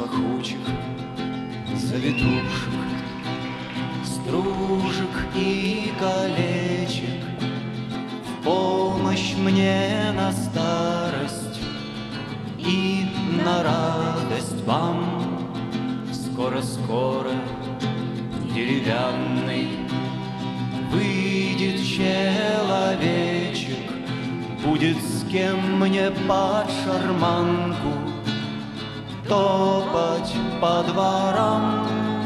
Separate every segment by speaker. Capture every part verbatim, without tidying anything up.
Speaker 1: пахучих завитушек, стружек и колечек, в помощь мне на старость и на радость вам. Скоро-скоро деревянный выйдет человечек, будет с кем мне под шарманку топать по дворам.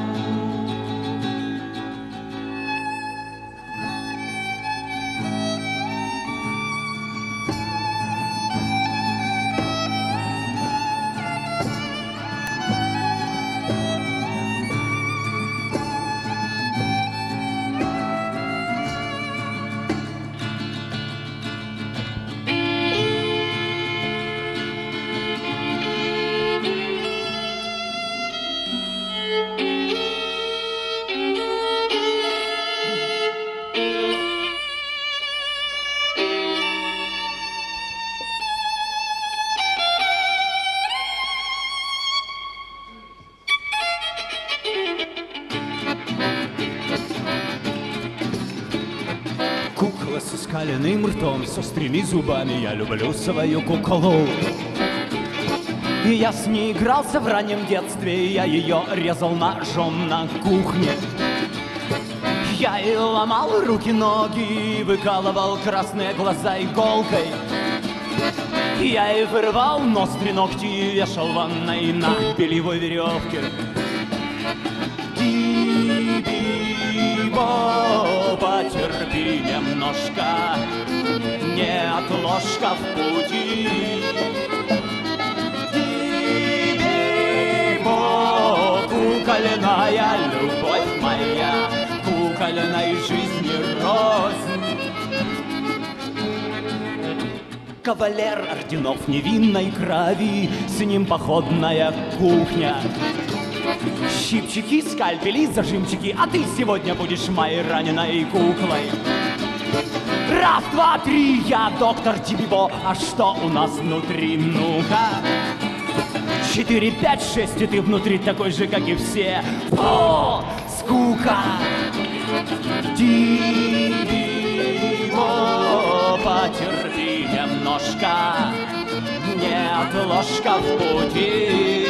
Speaker 1: Кукла с оскаленным ртом, с острыми зубами, я люблю свою куклу. И я с ней игрался в раннем детстве, я ее резал ножом на кухне. Я и ломал руки-ноги, и выкалывал красные глаза иголкой. Я и вырывал ноздри, ногти, и вешал в ванной на бельевой веревке. Ди-би-бо, потерпи немножко, нет ложка в пути. Ди-би-бо, кукольная любовь моя, кукольной жизни рознь. Кавалер орденов невинной крови, с ним походная кухня. Щипчики, скальпели, зажимчики, а ты сегодня будешь моей раненой куклой. Раз, два, три, я доктор Ди-би-бо, а что у нас внутри, ну-ка? Четыре, пять, шесть, и ты внутри такой же, как и все. О, скука! Ди-би-бо, потерпи немножко, нет ложка в пути.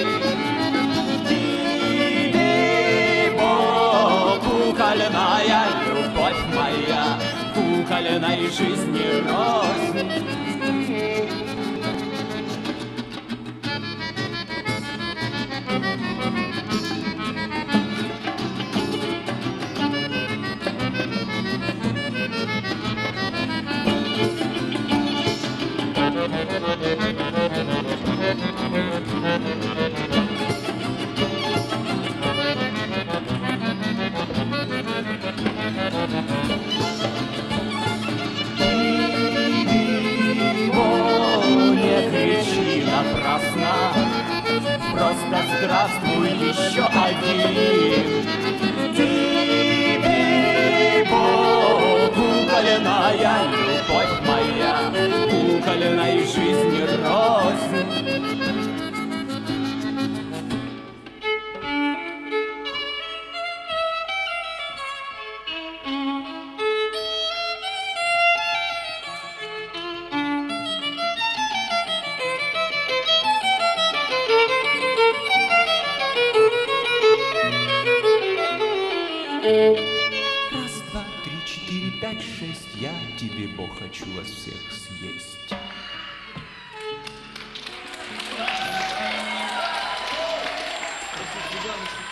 Speaker 1: Кукольная любовь моя, кукольной жизни рознь. Просто здравствуй еще один. Ди-би-бо, кукольная любовь моя, кукольной жизни рознь. Раз, два, три, четыре, пять, шесть, я Ди-би-бо хочу вас всех съесть.